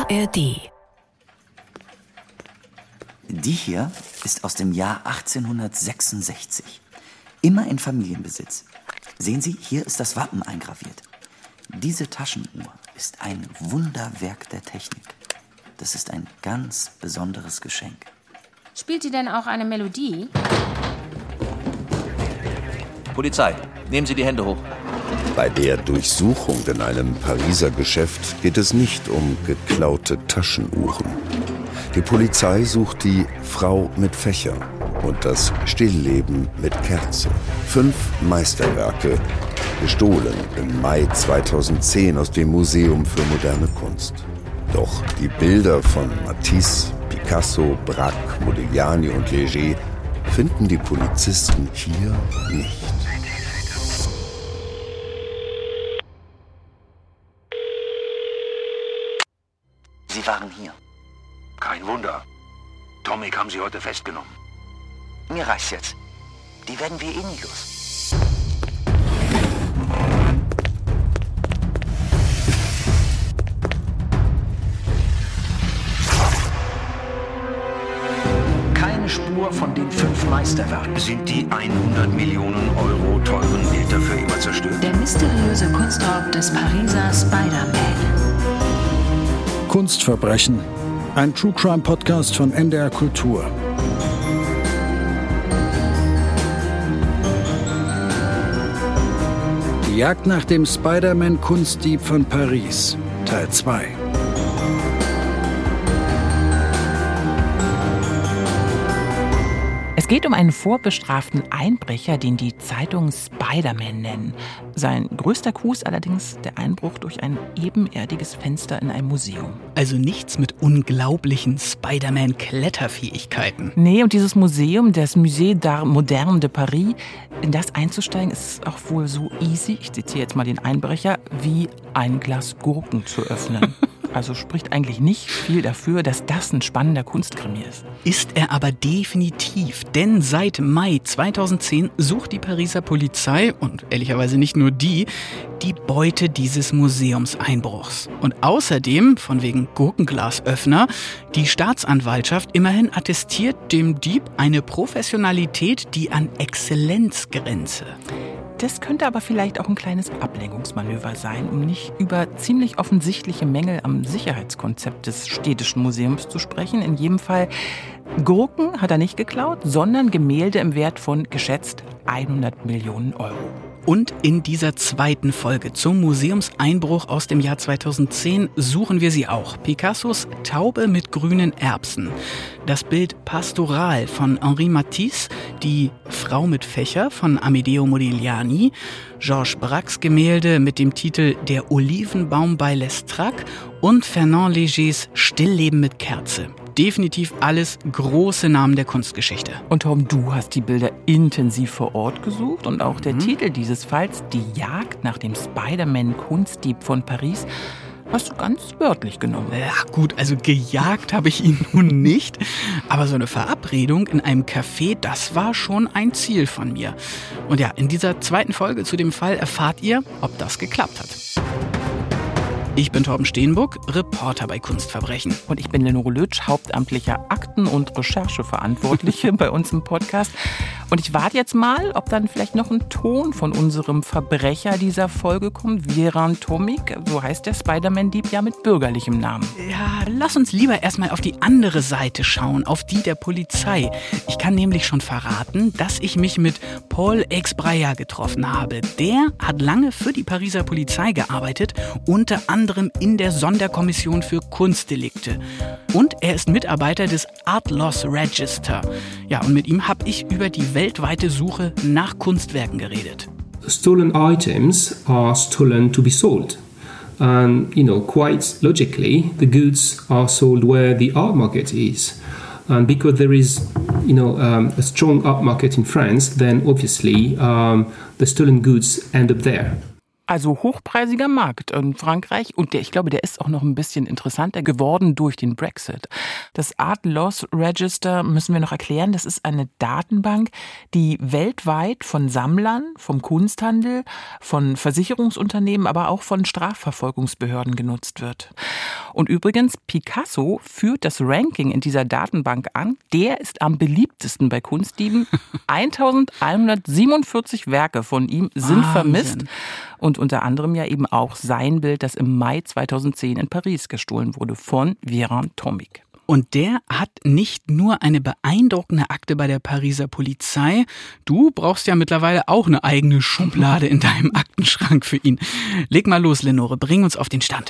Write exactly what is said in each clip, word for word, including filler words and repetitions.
A R D. Die hier ist aus dem Jahr achtzehnhundertsechsundsechzig. Immer in Familienbesitz. Sehen Sie, hier ist das Wappen eingraviert. Diese Taschenuhr ist ein Wunderwerk der Technik. Das ist ein ganz besonderes Geschenk. Spielt die denn auch eine Melodie? Polizei, nehmen Sie die Hände hoch. Bei der Durchsuchung in einem Pariser Geschäft geht es nicht um geklaute Taschenuhren. Die Polizei sucht die Frau mit Fächer und das Stillleben mit Kerze. Fünf Meisterwerke, gestohlen im Mai zweitausendzehn aus dem Museum für moderne Kunst. Doch die Bilder von Matisse, Picasso, Braque, Modigliani und Léger finden die Polizisten hier nicht. Sie waren hier. Kein Wunder. Tomic haben Sie heute festgenommen. Mir reicht's jetzt. Die werden wir eh nie los. Keine Spur von den fünf Meisterwerken. Sind die hundert Millionen Euro teuren Bilder für immer zerstört? Der mysteriöse Kunstraub des Pariser Spider-Man. Kunstverbrechen. Ein True-Crime-Podcast von N D R Kultur. Die Jagd nach dem Spider-Man-Kunstdieb von Paris, Teil zwei. Es geht um einen vorbestraften Einbrecher, den die Zeitung Spider-Man nennen. Sein größter Coup ist allerdings der Einbruch durch ein ebenerdiges Fenster in einem Museum. Also nichts mit unglaublichen Spider-Man-Kletterfähigkeiten. Nee, und dieses Museum, das Musée d'Art Moderne de Paris, in das einzusteigen, ist auch wohl so easy, ich zitiere jetzt mal den Einbrecher, wie ein Glas Gurken zu öffnen. Also spricht eigentlich nicht viel dafür, dass das ein spannender Kunstkrimi ist. Ist er aber definitiv, denn seit Mai zweitausendzehn sucht die Pariser Polizei, und ehrlicherweise nicht nur die, die Beute dieses Museumseinbruchs. Und außerdem, von wegen Gurkenglasöffner, die Staatsanwaltschaft immerhin attestiert dem Dieb eine Professionalität, die an Exzellenz grenze. Das könnte aber vielleicht auch ein kleines Ablenkungsmanöver sein, um nicht über ziemlich offensichtliche Mängel am Sicherheitskonzept des Städtischen Museums zu sprechen. In jedem Fall, Gurken hat er nicht geklaut, sondern Gemälde im Wert von geschätzt hundert Millionen Euro. Und in dieser zweiten Folge zum Museumseinbruch aus dem Jahr zweitausendzehn suchen wir sie auch. Picassos Taube mit grünen Erbsen, das Bild Pastoral von Henri Matisse, die Frau mit Fächer von Amedeo Modigliani, Georges Braques Gemälde mit dem Titel Der Olivenbaum bei Lestrac und Fernand Légers Stillleben mit Kerze. Definitiv alles große Namen der Kunstgeschichte. Und Tom, du hast die Bilder intensiv vor Ort gesucht und auch der mhm. Titel dieses Falls, Die Jagd nach dem Spider-Man-Kunstdieb von Paris, hast du ganz wörtlich genommen. Ja gut, also gejagt habe ich ihn nun nicht, aber so eine Verabredung in einem Café, das war schon ein Ziel von mir. Und ja, in dieser zweiten Folge zu dem Fall erfahrt ihr, ob das geklappt hat. Ich bin Torben Steenbuck, Reporter bei Kunstverbrechen. Und ich bin Lenore Lötsch, hauptamtlicher Akten- und Rechercheverantwortliche bei uns im Podcast. Und ich warte jetzt mal, ob dann vielleicht noch ein Ton von unserem Verbrecher dieser Folge kommt. Viran Tomic, so heißt der Spider-Man-Dieb ja mit bürgerlichem Namen. Ja, lass uns lieber erstmal auf die andere Seite schauen, auf die der Polizei. Ich kann nämlich schon verraten, dass ich mich mit Paul Exbraillard getroffen habe. Der hat lange für die Pariser Polizei gearbeitet, unter anderem in der Sonderkommission für Kunstdelikte. Und er ist Mitarbeiter des Art Loss Register. Ja, und mit ihm habe ich über die weltweite Suche nach Kunstwerken geredet. Stolen items are stolen to be sold. And, you know, quite logically, the goods are sold where the art market is. And because there is, you know, um, a strong art market in France, then obviously um, the stolen goods end up there. Also hochpreisiger Markt in Frankreich und der, ich glaube, der ist auch noch ein bisschen interessanter geworden durch den Brexit. Das Art Loss Register müssen wir noch erklären, das ist eine Datenbank, die weltweit von Sammlern, vom Kunsthandel, von Versicherungsunternehmen, aber auch von Strafverfolgungsbehörden genutzt wird. Und übrigens, Picasso führt das Ranking in dieser Datenbank an. Der ist am beliebtesten bei Kunstdieben. eintausendeinhundertsiebenundvierzig Werke von ihm sind Wahnsinn. vermisst. Und unter anderem ja eben auch sein Bild, das im Mai zweitausendzehn in Paris gestohlen wurde von Viran Tomic. Und der hat nicht nur eine beeindruckende Akte bei der Pariser Polizei. Du brauchst ja mittlerweile auch eine eigene Schublade in deinem Aktenschrank für ihn. Leg mal los, Lenore, bring uns auf den Stand.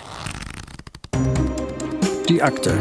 Die Akte.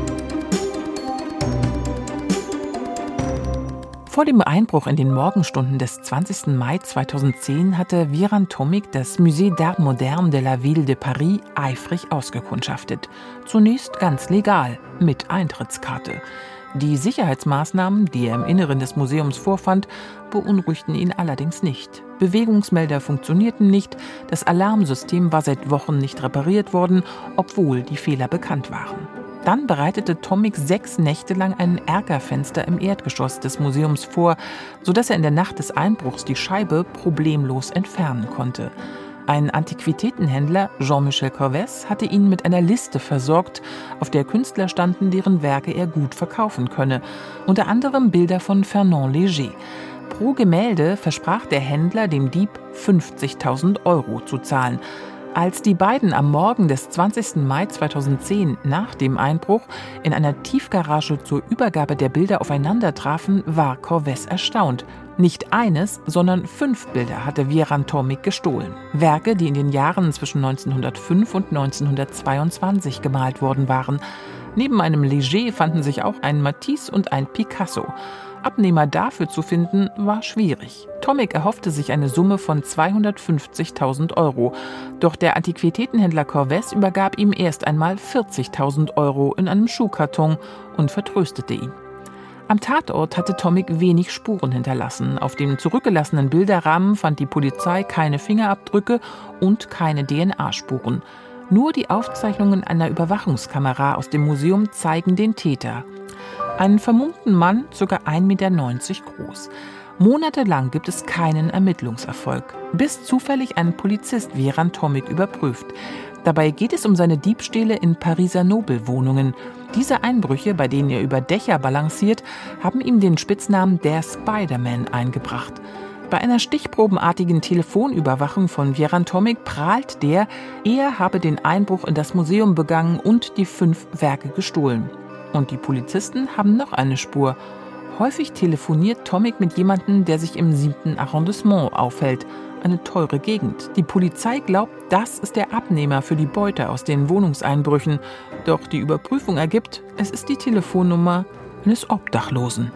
Vor dem Einbruch in den Morgenstunden des zwanzigsten Mai zweitausendzehn hatte Viran Tomic das Musée d'Art Moderne de la Ville de Paris eifrig ausgekundschaftet. Zunächst ganz legal, mit Eintrittskarte. Die Sicherheitsmaßnahmen, die er im Inneren des Museums vorfand, beunruhigten ihn allerdings nicht. Bewegungsmelder funktionierten nicht, das Alarmsystem war seit Wochen nicht repariert worden, obwohl die Fehler bekannt waren. Dann bereitete Tomic sechs Nächte lang ein Erkerfenster im Erdgeschoss des Museums vor, sodass er in der Nacht des Einbruchs die Scheibe problemlos entfernen konnte. Ein Antiquitätenhändler, Jean-Michel Corvès, hatte ihn mit einer Liste versorgt, auf der Künstler standen, deren Werke er gut verkaufen könne. Unter anderem Bilder von Fernand Léger. Pro Gemälde versprach der Händler dem Dieb fünfzigtausend Euro zu zahlen. Als die beiden am Morgen des zwanzigsten Mai zweitausendzehn nach dem Einbruch in einer Tiefgarage zur Übergabe der Bilder aufeinander trafen, war Corvès erstaunt. Nicht eines, sondern fünf Bilder hatte Viran Tomic gestohlen. Werke, die in den Jahren zwischen neunzehnhundertfünf und neunzehnhundertzweiundzwanzig gemalt worden waren. Neben einem Léger fanden sich auch ein Matisse und ein Picasso. Abnehmer dafür zu finden, war schwierig. Tomic erhoffte sich eine Summe von zweihundertfünfzigtausend Euro. Doch der Antiquitätenhändler Corvès übergab ihm erst einmal vierzigtausend Euro in einem Schuhkarton und vertröstete ihn. Am Tatort hatte Tomic wenig Spuren hinterlassen. Auf dem zurückgelassenen Bilderrahmen fand die Polizei keine Fingerabdrücke und keine D N A-Spuren. Nur die Aufzeichnungen einer Überwachungskamera aus dem Museum zeigen den Täter. Einen vermummten Mann, ca. ein Meter neunzig groß. Monatelang gibt es keinen Ermittlungserfolg, bis zufällig ein Polizist Viran Tomic überprüft. Dabei geht es um seine Diebstähle in Pariser Nobelwohnungen. Diese Einbrüche, bei denen er über Dächer balanciert, haben ihm den Spitznamen der Spider-Man eingebracht. Bei einer stichprobenartigen Telefonüberwachung von Viran Tomic prahlt der, er habe den Einbruch in das Museum begangen und die fünf Werke gestohlen. Und die Polizisten haben noch eine Spur. Häufig telefoniert Tomic mit jemandem, der sich im siebten Arrondissement aufhält. Eine teure Gegend. Die Polizei glaubt, das ist der Abnehmer für die Beute aus den Wohnungseinbrüchen. Doch die Überprüfung ergibt, es ist die Telefonnummer eines Obdachlosen.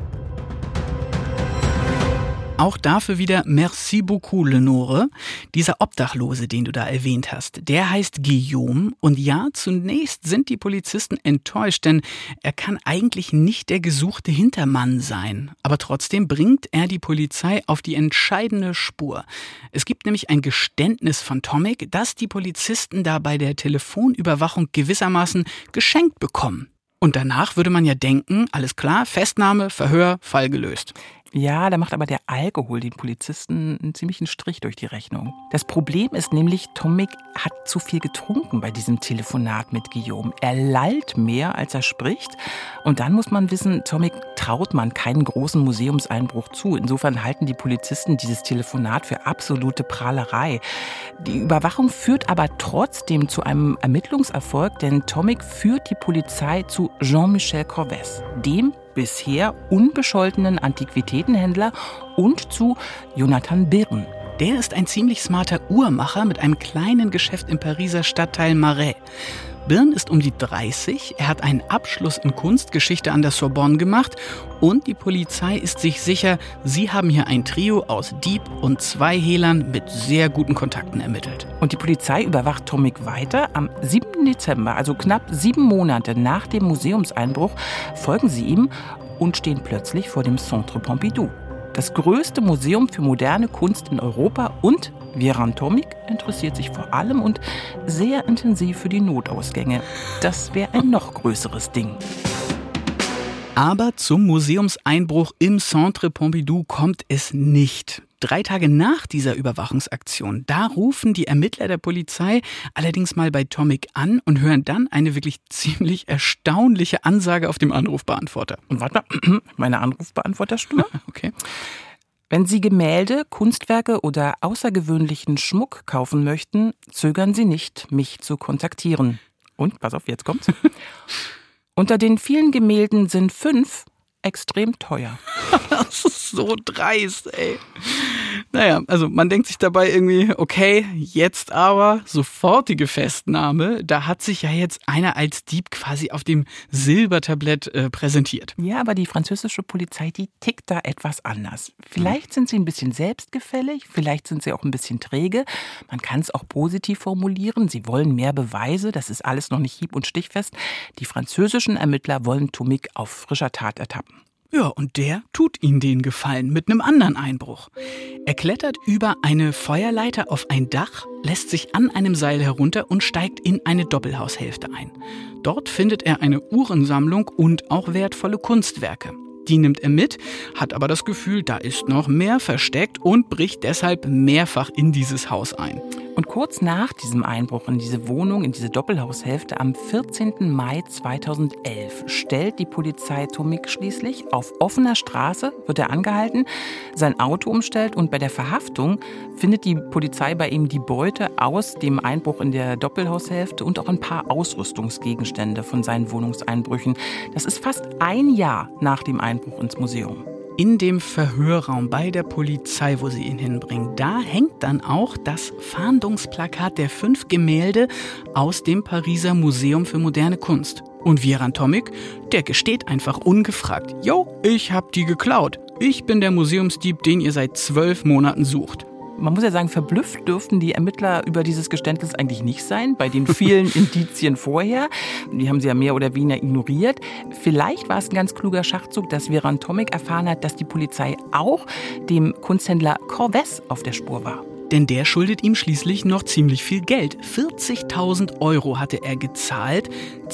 Auch dafür wieder merci beaucoup, Lenore. Dieser Obdachlose, den du da erwähnt hast, der heißt Guillaume. Und ja, zunächst sind die Polizisten enttäuscht, denn er kann eigentlich nicht der gesuchte Hintermann sein. Aber trotzdem bringt er die Polizei auf die entscheidende Spur. Es gibt nämlich ein Geständnis von Tomic, das die Polizisten da bei der Telefonüberwachung gewissermaßen geschenkt bekommen. Und danach würde man ja denken, alles klar, Festnahme, Verhör, Fall gelöst. Ja, da macht aber der Alkohol den Polizisten einen ziemlichen Strich durch die Rechnung. Das Problem ist nämlich, Tomic hat zu viel getrunken bei diesem Telefonat mit Guillaume. Er lallt mehr, als er spricht. Und dann muss man wissen, Tomic traut man keinen großen Museumseinbruch zu. Insofern halten die Polizisten dieses Telefonat für absolute Prahlerei. Die Überwachung führt aber trotzdem zu einem Ermittlungserfolg, denn Tomic führt die Polizei zu Jean-Michel Corvès, dem bisher unbescholtenen Antiquitätenhändler, und zu Jonathan Byrne. Der ist ein ziemlich smarter Uhrmacher mit einem kleinen Geschäft im Pariser Stadtteil Marais. Byrne ist um die dreißig, er hat einen Abschluss in Kunstgeschichte an der Sorbonne gemacht und die Polizei ist sich sicher, sie haben hier ein Trio aus Dieb und zwei Hehlern mit sehr guten Kontakten ermittelt. Und die Polizei überwacht Tomic weiter. Am siebten Dezember, also knapp sieben Monate nach dem Museumseinbruch, folgen sie ihm und stehen plötzlich vor dem Centre Pompidou. Das größte Museum für moderne Kunst in Europa und Wieran Tomic interessiert sich vor allem und sehr intensiv für die Notausgänge. Das wäre ein noch größeres Ding. Aber zum Museumseinbruch im Centre Pompidou kommt es nicht. Drei Tage nach dieser Überwachungsaktion, da rufen die Ermittler der Polizei allerdings mal bei Tomic an und hören dann eine wirklich ziemlich erstaunliche Ansage auf dem Anrufbeantworter. Und warte mal, meine Anrufbeantworterstimme? Okay. Wenn Sie Gemälde, Kunstwerke oder außergewöhnlichen Schmuck kaufen möchten, zögern Sie nicht, mich zu kontaktieren. Und, pass auf, jetzt kommt's. Unter den vielen Gemälden sind fünf extrem teuer. Das ist so dreist, ey. Naja, also man denkt sich dabei irgendwie, okay, jetzt aber sofortige Festnahme. Da hat sich ja jetzt einer als Dieb quasi auf dem Silbertablett äh, präsentiert. Ja, aber die französische Polizei, die tickt da etwas anders. Vielleicht sind sie ein bisschen selbstgefällig, vielleicht sind sie auch ein bisschen träge. Man kann es auch positiv formulieren. Sie wollen mehr Beweise, das ist alles noch nicht hieb- und stichfest. Die französischen Ermittler wollen Tomic auf frischer Tat ertappen. Ja, und der tut ihnen den Gefallen mit einem anderen Einbruch. Er klettert über eine Feuerleiter auf ein Dach, lässt sich an einem Seil herunter und steigt in eine Doppelhaushälfte ein. Dort findet er eine Uhrensammlung und auch wertvolle Kunstwerke. Die nimmt er mit, hat aber das Gefühl, da ist noch mehr versteckt und bricht deshalb mehrfach in dieses Haus ein. Und kurz nach diesem Einbruch in diese Wohnung, in diese Doppelhaushälfte, am vierzehnten Mai zweitausendelf, stellt die Polizei Tomic schließlich. Auf offener Straße wird er angehalten, sein Auto umstellt und bei der Verhaftung findet die Polizei bei ihm die Beute aus dem Einbruch in der Doppelhaushälfte und auch ein paar Ausrüstungsgegenstände von seinen Wohnungseinbrüchen. Das ist fast ein Jahr nach dem Einbruch ins Museum. In dem Verhörraum bei der Polizei, wo sie ihn hinbringen, da hängt dann auch das Fahndungsplakat der fünf Gemälde aus dem Pariser Museum für moderne Kunst. Und Wieran Tomic, der gesteht einfach ungefragt: Jo, ich hab die geklaut. Ich bin der Museumsdieb, den ihr seit zwölf Monaten sucht. Man muss ja sagen, verblüfft dürften die Ermittler über dieses Geständnis eigentlich nicht sein, bei den vielen Indizien vorher. Die haben sie ja mehr oder weniger ignoriert. Vielleicht war es ein ganz kluger Schachzug, dass Wieran Tomic erfahren hat, dass die Polizei auch dem Kunsthändler Corvès auf der Spur war. Denn der schuldet ihm schließlich noch ziemlich viel Geld. vierzigtausend Euro hatte er gezahlt,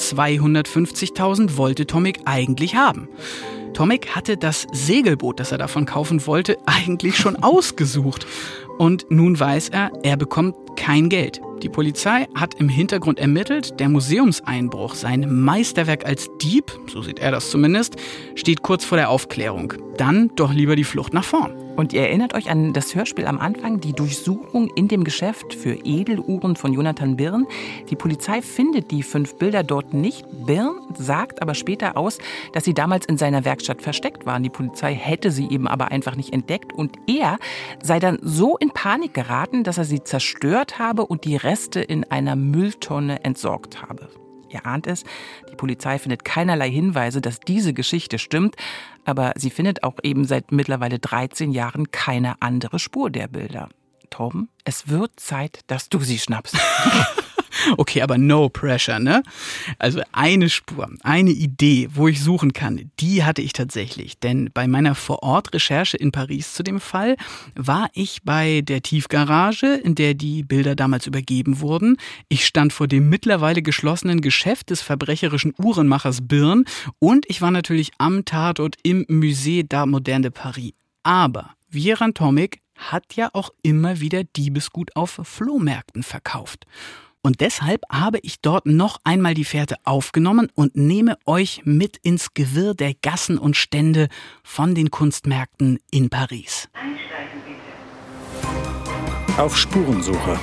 zweihundertfünfzigtausend wollte Tomic eigentlich haben. Tomic hatte das Segelboot, das er davon kaufen wollte, eigentlich schon ausgesucht. Und nun weiß er, er bekommt kein Geld. Die Polizei hat im Hintergrund ermittelt, der Museumseinbruch, sein Meisterwerk als Dieb, so sieht er das zumindest, steht kurz vor der Aufklärung. Dann doch lieber die Flucht nach vorn. Und ihr erinnert euch an das Hörspiel am Anfang, die Durchsuchung in dem Geschäft für Edeluhren von Jonathan Byrne. Die Polizei findet die fünf Bilder dort nicht. Byrne sagt aber später aus, dass sie damals in seiner Werkstatt versteckt waren. Die Polizei hätte sie eben aber einfach nicht entdeckt. Und er sei dann so in Panik geraten, dass er sie zerstört habe und die Reste in einer Mülltonne entsorgt habe. Ihr ahnt es, die Polizei findet keinerlei Hinweise, dass diese Geschichte stimmt, aber sie findet auch eben seit mittlerweile dreizehn Jahren keine andere Spur der Bilder. Torben, es wird Zeit, dass du sie schnappst. Okay, aber no pressure, ne? Also eine Spur, eine Idee, wo ich suchen kann, die hatte ich tatsächlich. Denn bei meiner Vor-Ort-Recherche in Paris zu dem Fall war ich bei der Tiefgarage, in der die Bilder damals übergeben wurden. Ich stand vor dem mittlerweile geschlossenen Geschäft des verbrecherischen Uhrenmachers Byrne und ich war natürlich am Tatort im Musée d'Art Moderne de Paris. Aber Wieran Tomic hat ja auch immer wieder Diebesgut auf Flohmärkten verkauft. Und deshalb habe ich dort noch einmal die Fährte aufgenommen und nehme euch mit ins Gewirr der Gassen und Stände von den Kunstmärkten in Paris. Einsteigen bitte. Auf Spurensuche.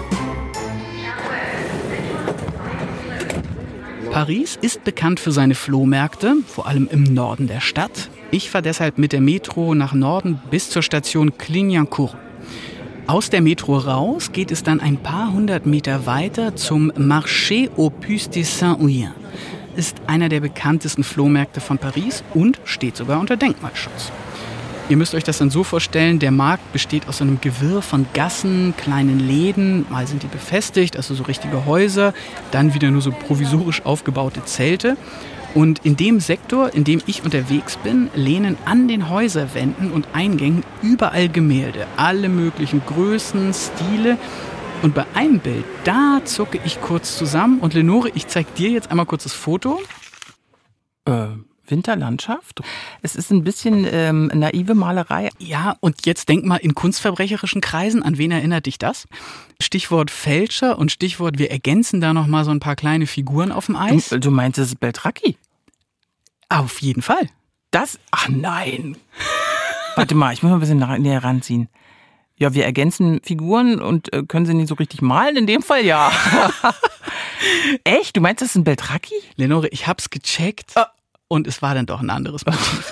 Paris ist bekannt für seine Flohmärkte, vor allem im Norden der Stadt. Ich fahre deshalb mit der Metro nach Norden bis zur Station Clignancourt. Aus der Metro raus geht es dann ein paar hundert Meter weiter zum Marché aux Puces de Saint-Ouen. Ist einer der bekanntesten Flohmärkte von Paris und steht sogar unter Denkmalschutz. Ihr müsst euch das dann so vorstellen, der Markt besteht aus einem Gewirr von Gassen, kleinen Läden, mal sind die befestigt, also so richtige Häuser, dann wieder nur so provisorisch aufgebaute Zelte. Und in dem Sektor, in dem ich unterwegs bin, lehnen an den Häuserwänden und Eingängen überall Gemälde. Alle möglichen Größen, Stile. Und bei einem Bild, da zucke ich kurz zusammen. Und Lenore, ich zeig dir jetzt einmal kurz das Foto. Äh, Winterlandschaft? Es ist ein bisschen ähm, naive Malerei. Ja, und jetzt denk mal in kunstverbrecherischen Kreisen. An wen erinnert dich das? Stichwort Fälscher und Stichwort, wir ergänzen da noch mal so ein paar kleine Figuren auf dem Eis. Du, du meinst, es ist Beltracchi? Auf jeden Fall. Das? Ach nein. Warte mal, ich muss mal ein bisschen näher ranziehen. Ja, wir ergänzen Figuren und äh, können sie nicht so richtig malen. In dem Fall ja. Echt? Du meinst, das ist ein Beltracchi? Lenore, ich hab's gecheckt oh. und es war dann doch ein anderes Motiv.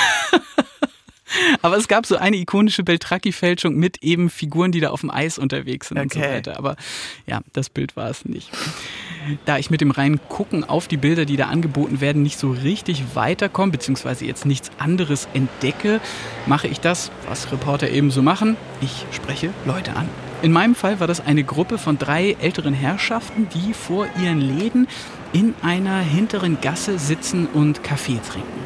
Aber es gab so eine ikonische Beltracchi-Fälschung mit eben Figuren, die da auf dem Eis unterwegs sind okay. und so weiter. Aber ja, das Bild war es nicht. Da ich mit dem reinen Gucken auf die Bilder, die da angeboten werden, nicht so richtig weiterkomme, beziehungsweise jetzt nichts anderes entdecke, mache ich das, was Reporter eben so machen. Ich spreche Leute an. In meinem Fall war das eine Gruppe von drei älteren Herrschaften, die vor ihren Läden in einer hinteren Gasse sitzen und Kaffee trinken.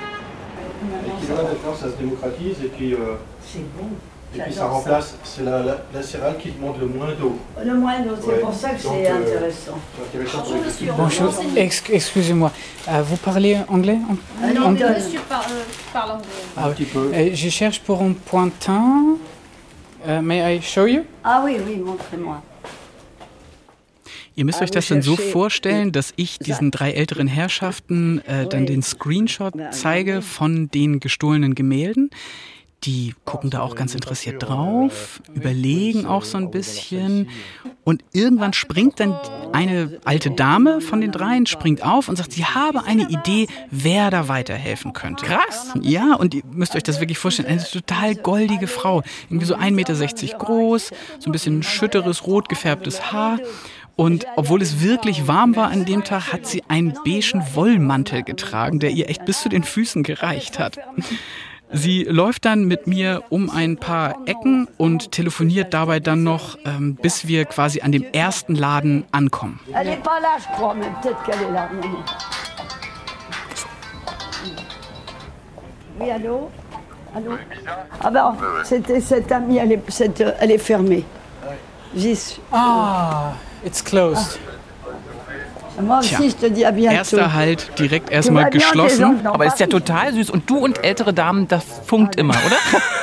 Ça se démocratise et puis, euh, et puis ça remplace, c'est la, la, la céréale qui demande le moins d'eau. Le moins d'eau, c'est ouais. pour ça que Donc, c'est euh, intéressant. Bonjour monsieur. Bonjour, Ex excusez-moi, euh, vous parlez anglais en... euh, Non, anglais. monsieur par, euh, parle anglais. Ah, un petit peu. Euh, je cherche pour un pointin. Uh, may I show you? Ah oui, oui, montrez-moi. Ihr müsst euch das dann so vorstellen, dass ich diesen drei älteren Herrschaften äh, dann den Screenshot zeige von den gestohlenen Gemälden. Die gucken da auch ganz interessiert drauf, überlegen auch so ein bisschen. Und irgendwann springt dann eine alte Dame von den dreien, springt auf und sagt, sie habe eine Idee, wer da weiterhelfen könnte. Krass. Ja, und ihr müsst euch das wirklich vorstellen, eine total goldige Frau. Irgendwie so ein Meter sechzig groß, so ein bisschen schütteres, rot gefärbtes Haar. Und obwohl es wirklich warm war an dem Tag, hat sie einen beigen Wollmantel getragen, der ihr echt bis zu den Füßen gereicht hat. Sie läuft dann mit mir um ein paar Ecken und telefoniert dabei dann noch, ähm, bis wir quasi an dem ersten Laden ankommen. Oui, allô? Allô? Ah ben, c'était cette amie, elle est, cette, elle est fermée. Ah, it's closed. Tja, erster Halt, direkt erstmal geschlossen. Aber ist ja total süß. Und du und ältere Damen, das funkt immer, oder?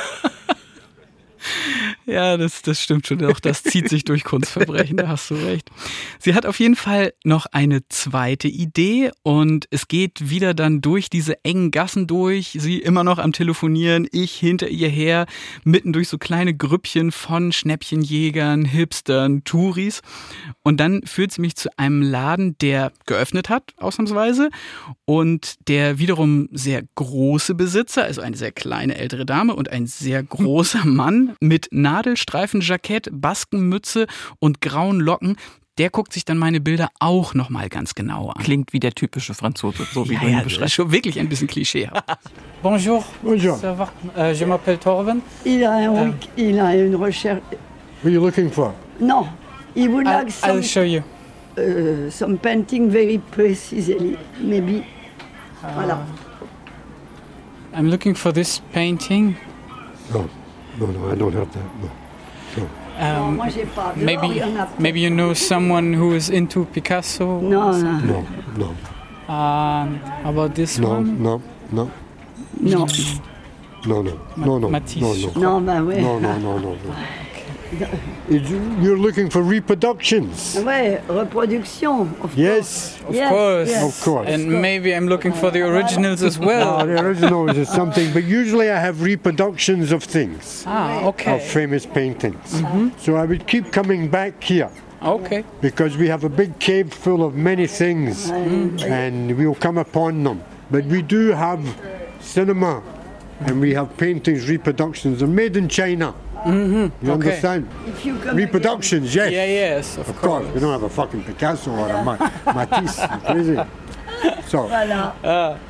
Ja, das, das stimmt schon. Auch das zieht sich durch Kunstverbrechen, da hast du recht. Sie hat auf jeden Fall noch eine zweite Idee und es geht wieder dann durch diese engen Gassen durch. Sie immer noch am Telefonieren, ich hinter ihr her, mitten durch so kleine Grüppchen von Schnäppchenjägern, Hipstern, Touris. Und dann führt sie mich zu einem Laden, der geöffnet hat, ausnahmsweise. Und der wiederum sehr große Besitzer, also eine sehr kleine ältere Dame und ein sehr großer Mann mit Nadelstreifenjackett, Baskenmütze und grauen Locken, der guckt sich dann meine Bilder auch nochmal ganz genau an. Klingt wie der typische Franzose, so wie ja, du ihn ja, beschreibst. Das ist schon wirklich ein bisschen klischeehaft. Bonjour. Bonjour. Ça va? Uh, je m'appelle Torben. Il a, un, uh, il a une recherche. What are you looking for? No, he would like I'll, some, I'll show you. Uh, some painting very precisely, maybe. Uh, voilà. I'm looking for this painting. No, no, no, I don't have that. No. no. Um, maybe, maybe you know someone who is into Picasso. No, no, no, no. Um, how about this no, one? No, no, no, no, no, no, no, Matisse. no, no, no, bah oui. no, no, no, no, no. You're looking for reproductions. Ouais, reproduction. Of yes, of yes, course, yes. of course. And maybe I'm looking for the originals as well. No, the originals is something, but usually I have reproductions of things. Ah, okay. Of famous paintings. Mm-hmm. So I would keep coming back here. Okay. Because we have a big cave full of many things, mm-hmm. and we'll come upon them. But we do have cinema, and we have paintings, reproductions, are made in China. Mm-hmm. You okay. understand? Reproductions, yes. Yeah, yes, of, of course. course. We don't have a fucking Picasso or a Ma- Matisse. Crazy. So. Voilà. Uh,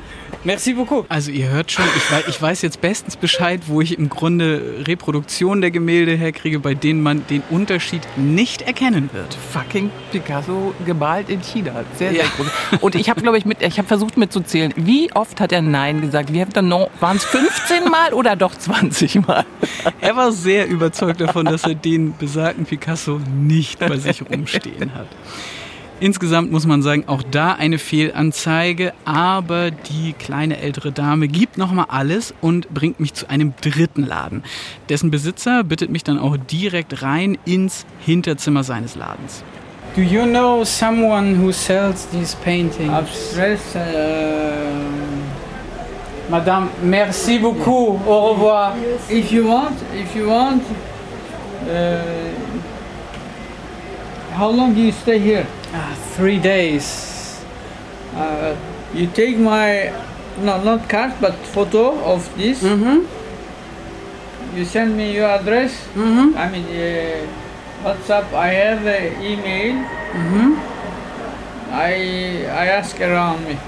Merci beaucoup. Also ihr hört schon, ich weiß, ich weiß jetzt bestens Bescheid, wo ich im Grunde Reproduktionen der Gemälde herkriege, bei denen man den Unterschied nicht erkennen wird. Fucking Picasso gemalt in China. Sehr, sehr ja. groß. Und ich habe, glaube ich, mit, ich habe versucht mitzuzählen, wie oft hat er Nein gesagt? Wie waren es fünfzehn Mal oder doch zwanzig Mal? Er war sehr überzeugt davon, dass er den besagten Picasso nicht bei sich rumstehen hat. Insgesamt muss man sagen, auch da eine Fehlanzeige, aber die kleine ältere Dame gibt nochmal alles und bringt mich zu einem dritten Laden. Dessen Besitzer bittet mich dann auch direkt rein ins Hinterzimmer seines Ladens. Do you know someone who sells these paintings? Abstress, uh, Madame, merci beaucoup. Au revoir. If you want, if you want, uh, how long do you stay here? Ah, three days. Uh, you take my, no, not card, but photo of this. Mm-hmm. You send me your address. Mm-hmm. I mean, uh, WhatsApp. I have an email. Mm-hmm. I I ask around me.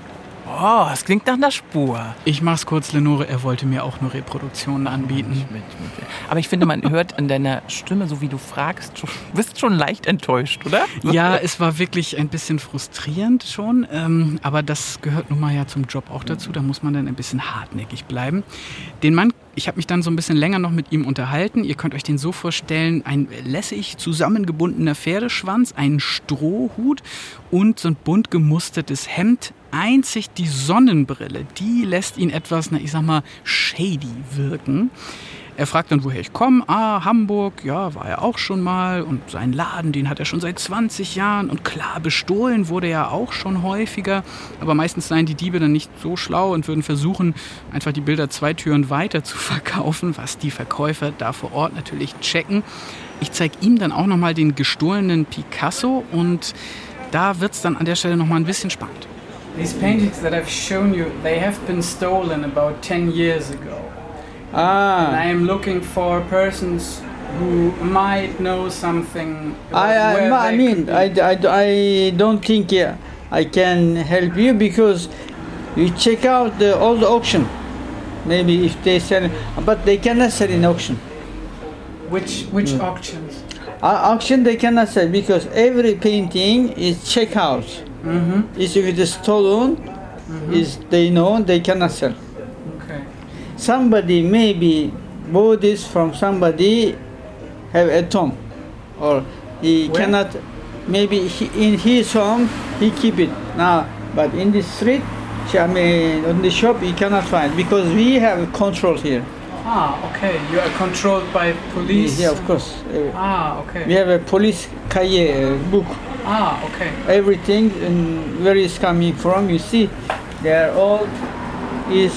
Oh, es klingt nach einer Spur. Ich mach's kurz, Lenore, er wollte mir auch nur Reproduktionen anbieten. Aber ich finde, man hört an deiner Stimme, so wie du fragst, du bist schon leicht enttäuscht, oder? Ja, es war wirklich ein bisschen frustrierend schon, ähm, aber das gehört nun mal ja zum Job auch dazu, da muss man dann ein bisschen hartnäckig bleiben. Den Mann, ich habe mich dann so ein bisschen länger noch mit ihm unterhalten, ihr könnt euch den so vorstellen, ein lässig zusammengebundener Pferdeschwanz, ein Strohhut und so ein bunt gemustertes Hemd. Einzig die Sonnenbrille, die lässt ihn etwas, na ich sag mal, shady wirken. Er fragt dann, woher ich komme. Ah, Hamburg, ja, war er auch schon mal. Und seinen Laden, den hat er schon seit zwanzig Jahren. Und klar, bestohlen wurde er auch schon häufiger. Aber meistens seien die Diebe dann nicht so schlau und würden versuchen, einfach die Bilder zwei Türen weiter zu verkaufen, was die Verkäufer da vor Ort natürlich checken. Ich zeige ihm dann auch nochmal den gestohlenen Picasso und da wird es dann an der Stelle nochmal ein bisschen spannend. These paintings that I've shown you, they have been stolen about ten years ago. Ah. And I am looking for persons who might know something about I, I, where I they mean, could be. I, I, I don't think uh, I can help you because you check out the old auction. Maybe if they sell, but they cannot sell in auction. Which which Mm. auctions? Uh, auction they cannot sell because every painting is check out. Mm-hmm. If it is stolen, Mm-hmm. is they know they cannot sell. Okay. Somebody maybe bought this from somebody have at home, or he Where? cannot. Maybe he, in his home he keep it now, but in the street, I mean, on the shop he cannot find because we have control here. Ah, okay. You are controlled by police. Yeah, of course. Uh, Ah, okay. We have a police cahier uh, book. Ah, okay. Everything and where is coming from. You see, they are all is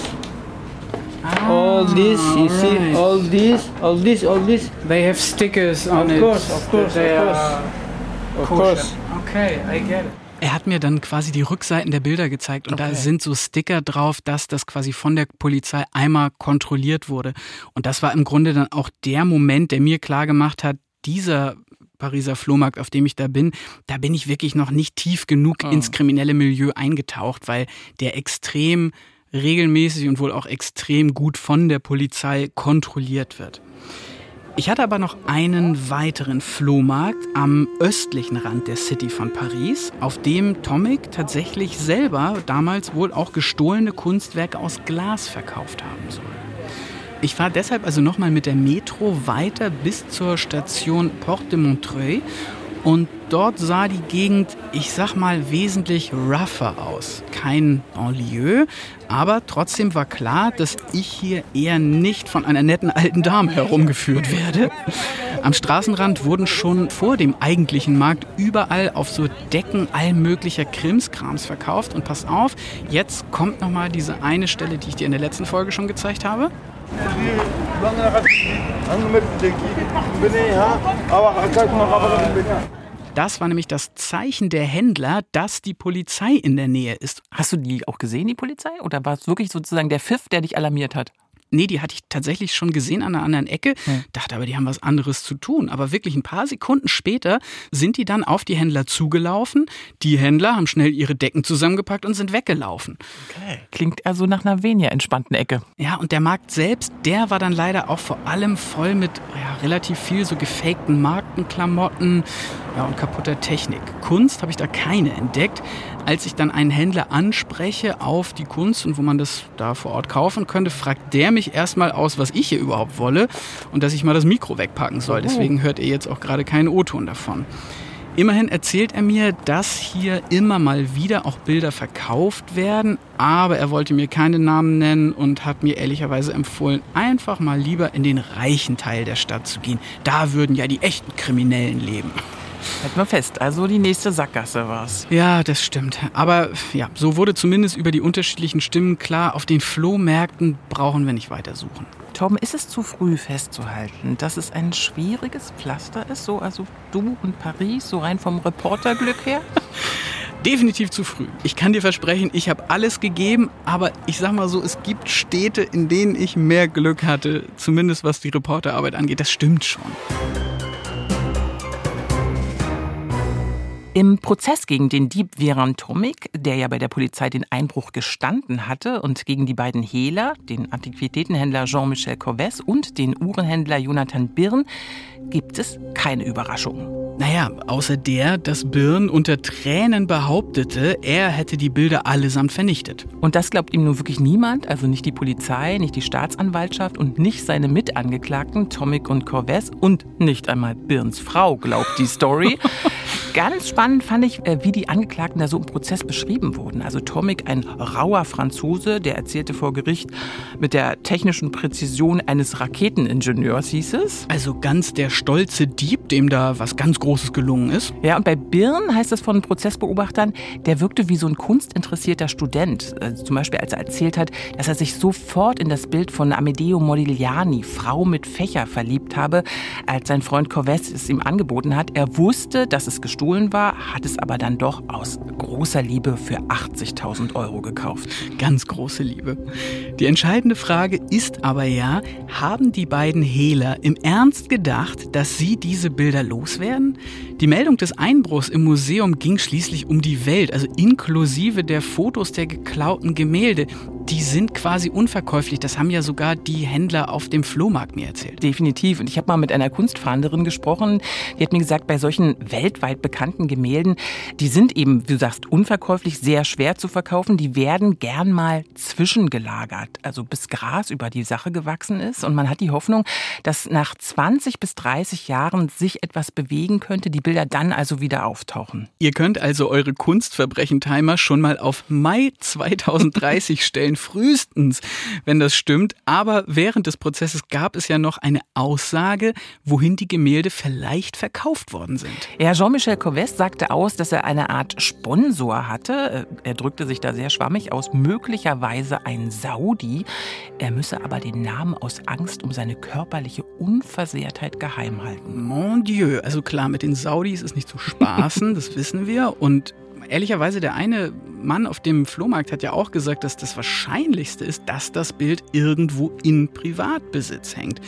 Ah, all this. You see, right. all this, all this, all this. They have stickers on Of it. course, of course, that they of course. are Of kosher. course. Okay, I get it. Er hat mir dann quasi die Rückseiten der Bilder gezeigt und Okay. da sind so Sticker drauf, dass das quasi von der Polizei einmal kontrolliert wurde. Und das war im Grunde dann auch der Moment, der mir klar gemacht hat, dieser Pariser Flohmarkt, auf dem ich da bin, da bin ich wirklich noch nicht tief genug Oh. ins kriminelle Milieu eingetaucht, weil der extrem regelmäßig und wohl auch extrem gut von der Polizei kontrolliert wird. Ich hatte aber noch einen weiteren Flohmarkt am östlichen Rand der City von Paris, auf dem Tomic tatsächlich selber damals wohl auch gestohlene Kunstwerke aus Glas verkauft haben soll. Ich fahre deshalb also nochmal mit der Metro weiter bis zur Station Porte de Montreuil und dort sah die Gegend, ich sag mal, wesentlich rougher aus. Kein Banlieue, aber trotzdem war klar, dass ich hier eher nicht von einer netten alten Dame herumgeführt werde. Am Straßenrand wurden schon vor dem eigentlichen Markt überall auf so Decken allmöglicher Krimskrams verkauft. Und pass auf, jetzt kommt nochmal diese eine Stelle, die ich dir in der letzten Folge schon gezeigt habe. Das war nämlich das Zeichen der Händler, dass die Polizei in der Nähe ist. Hast du die auch gesehen, die Polizei? Oder war es wirklich sozusagen der Pfiff, der dich alarmiert hat? Nee, die hatte ich tatsächlich schon gesehen an einer anderen Ecke, hm. dachte aber, die haben was anderes zu tun. Aber wirklich ein paar Sekunden später sind die dann auf die Händler zugelaufen. Die Händler haben schnell ihre Decken zusammengepackt und sind weggelaufen. Okay. Klingt also nach einer weniger entspannten Ecke. Ja, und der Markt selbst, der war dann leider auch vor allem voll mit ja, relativ viel so gefakten Markenklamotten, ja, und kaputter Technik. Kunst habe ich da keine entdeckt. Als ich dann einen Händler anspreche auf die Kunst und wo man das da vor Ort kaufen könnte, fragt der mich erstmal aus, was ich hier überhaupt wolle und dass ich mal das Mikro wegpacken soll. Deswegen hört ihr jetzt auch gerade keinen O-Ton davon. Immerhin erzählt er mir, dass hier immer mal wieder auch Bilder verkauft werden, aber er wollte mir keine Namen nennen und hat mir ehrlicherweise empfohlen, einfach mal lieber in den reichen Teil der Stadt zu gehen. Da würden ja die echten Kriminellen leben. Halten wir fest, also die nächste Sackgasse war's. Ja, das stimmt. Aber ja, so wurde zumindest über die unterschiedlichen Stimmen klar, auf den Flohmärkten brauchen wir nicht weiter suchen. Tom, ist es zu früh festzuhalten, dass es ein schwieriges Pflaster ist? So, also du und Paris, so rein vom Reporterglück her? Definitiv zu früh. Ich kann dir versprechen, ich habe alles gegeben, aber ich sag mal so, es gibt Städte, in denen ich mehr Glück hatte, zumindest was die Reporterarbeit angeht. Das stimmt schon. Im Prozess gegen den Dieb Viran Tomic, der ja bei der Polizei den Einbruch gestanden hatte, und gegen die beiden Hehler, den Antiquitätenhändler Jean-Michel Corvès und den Uhrenhändler Jonathan Byrne, gibt es keine Überraschungen. Naja, außer der, dass Byrne unter Tränen behauptete, er hätte die Bilder allesamt vernichtet. Und das glaubt ihm nun wirklich niemand, also nicht die Polizei, nicht die Staatsanwaltschaft und nicht seine Mitangeklagten Tomic und Corvès und nicht einmal Byrnes Frau glaubt die Story. Ganz spannend fand ich, wie die Angeklagten da so im Prozess beschrieben wurden. Also Tomic, ein rauer Franzose, der erzählte vor Gericht mit der technischen Präzision eines Raketeningenieurs, hieß es. Also ganz der stolze Dieb, dem da was ganz Großes gelungen ist. Ja, und bei Byrne heißt es von Prozessbeobachtern, der wirkte wie so ein kunstinteressierter Student. Also zum Beispiel, als er erzählt hat, dass er sich sofort in das Bild von Amedeo Modigliani, Frau mit Fächer, verliebt habe, als sein Freund Corvès es ihm angeboten hat. Er wusste, dass es gestohlen war, hat es aber dann doch aus großer Liebe für achtzigtausend Euro gekauft. Ganz große Liebe. Die entscheidende Frage ist aber ja, haben die beiden Hehler im Ernst gedacht, dass sie diese Bilder loswerden? Die Meldung des Einbruchs im Museum ging schließlich um die Welt, also inklusive der Fotos der geklauten Gemälde. Die sind quasi unverkäuflich. Das haben ja sogar die Händler auf dem Flohmarkt mir erzählt. Definitiv. Und ich habe mal mit einer Kunstfahnderin gesprochen. Die hat mir gesagt, bei solchen weltweit bekannten Gemälden, die sind eben, wie du sagst, unverkäuflich, sehr schwer zu verkaufen. Die werden gern mal zwischengelagert, also bis Gras über die Sache gewachsen ist. Und man hat die Hoffnung, dass nach zwanzig bis dreißig Jahren sich etwas bewegen könnte, die Bilder dann also wieder auftauchen. Ihr könnt also eure Kunstverbrechen-Timer schon mal auf Mai zweitausenddreißig stellen. Frühestens, wenn das stimmt. Aber während des Prozesses gab es ja noch eine Aussage, wohin die Gemälde vielleicht verkauft worden sind. Ja, Jean-Michel Corvès sagte aus, dass er eine Art Sponsor hatte. Er drückte sich da sehr schwammig aus, möglicherweise ein Saudi. Er müsse aber den Namen aus Angst um seine körperliche Unversehrtheit geheim halten. Mon Dieu, also klar, mit den Saudis ist nicht zu spaßen, das wissen wir. Und ehrlicherweise, der eine Mann auf dem Flohmarkt hat ja auch gesagt, dass das Wahrscheinlichste ist, dass das Bild irgendwo in Privatbesitz hängt.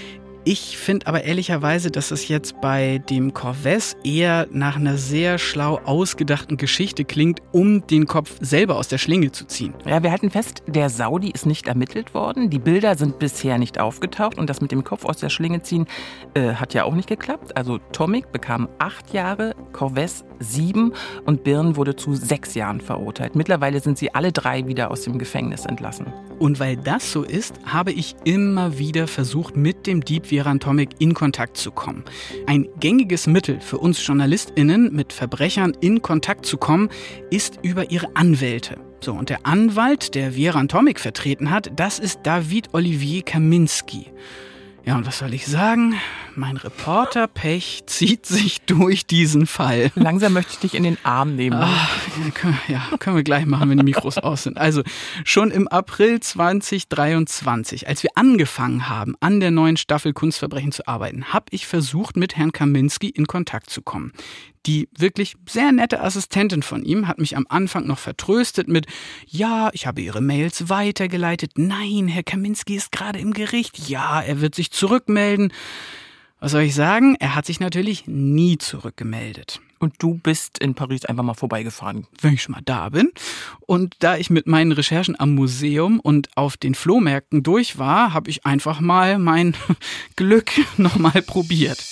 Ich finde aber ehrlicherweise, dass es jetzt bei dem Corvès eher nach einer sehr schlau ausgedachten Geschichte klingt, um den Kopf selber aus der Schlinge zu ziehen. Ja, wir halten fest, der Saudi ist nicht ermittelt worden. Die Bilder sind bisher nicht aufgetaucht und das mit dem Kopf aus der Schlinge ziehen äh, hat ja auch nicht geklappt. Also Tomic bekam acht Jahre, Corvès sieben und Byrne wurde zu sechs Jahren verurteilt. Mittlerweile sind sie alle drei wieder aus dem Gefängnis entlassen. Und weil das so ist, habe ich immer wieder versucht, mit dem Dieb Viran Tomic in Kontakt zu kommen. Ein gängiges Mittel für uns JournalistInnen, mit Verbrechern in Kontakt zu kommen, ist über ihre Anwälte. So, und der Anwalt, der Viran Tomic vertreten hat, das ist David Olivier Kaminski. Ja, und was soll ich sagen? mein Reporterpech zieht sich durch diesen Fall. Langsam möchte ich dich in den Arm nehmen. Ach, ja, können wir gleich machen, wenn die Mikros aus sind. Also schon im April zwanzig dreiundzwanzig, als wir angefangen haben, an der neuen Staffel Kunstverbrechen zu arbeiten, habe ich versucht, mit Herrn Kaminski in Kontakt zu kommen. Die wirklich sehr nette Assistentin von ihm hat mich am Anfang noch vertröstet mit, ja, ich habe Ihre Mails weitergeleitet. Nein, Herr Kaminski ist gerade im Gericht. Ja, er wird sich zurückmelden. Was soll ich sagen? Er hat sich natürlich nie zurückgemeldet. Und du bist in Paris einfach mal vorbeigefahren. Wenn ich schon mal da bin. Und da ich mit meinen Recherchen am Museum und auf den Flohmärkten durch war, habe ich einfach mal mein Glück nochmal probiert.